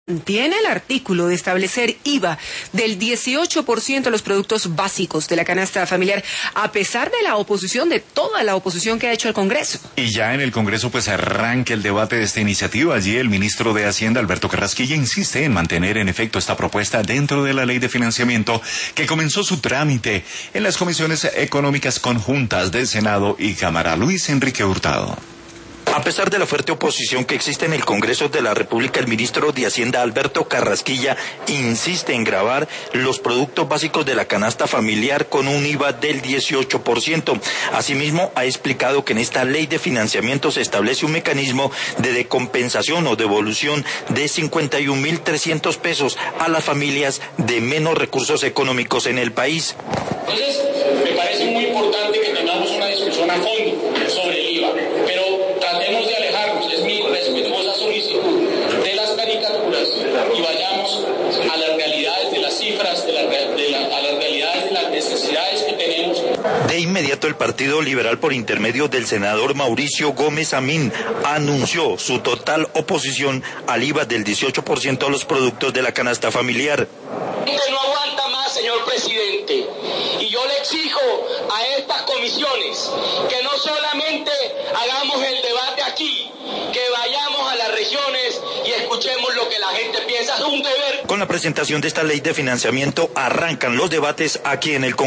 Tiene el artículo de establecer IVA del 18% a los productos básicos de la canasta familiar, a pesar de la oposición, de toda la oposición que ha hecho el Congreso. Y ya en el Congreso pues arranca el debate de esta iniciativa. Allí el ministro de Hacienda, Alberto Carrasquilla, insiste en mantener en efecto esta propuesta dentro de la ley de financiamiento que comenzó su trámite en las comisiones económicas conjuntas del Senado y Cámara. Luis Enrique Hurtado. A pesar de la fuerte oposición que existe en el Congreso de la República, el ministro de Hacienda, Alberto Carrasquilla, insiste en gravar los productos básicos de la canasta familiar con un IVA del 18%. Asimismo, ha explicado que en esta ley de financiamiento se establece un mecanismo de decompensación o devolución de 51.300 pesos a las familias de menos recursos económicos en el país. Entonces, me parece muy importante que tengamos una discusión a fondo sobre el IVA, pero tratemos de alejarnos, es mi respetuosa solicitud, de las caricaturas y vayamos a las realidades de las cifras, a las realidades de las necesidades que tenemos. De inmediato el Partido Liberal, por intermedio del senador Mauricio Gómez Amín, anunció su total oposición al IVA del 18% a los productos de la canasta familiar. No aguanta más, señor presidente, y yo le exijo a estas comisiones que no solamente hagamos el debate aquí, que vayamos a las regiones y escuchemos lo que la gente piensa, es un deber. Con la presentación de esta ley de financiamiento arrancan los debates aquí en el Congreso.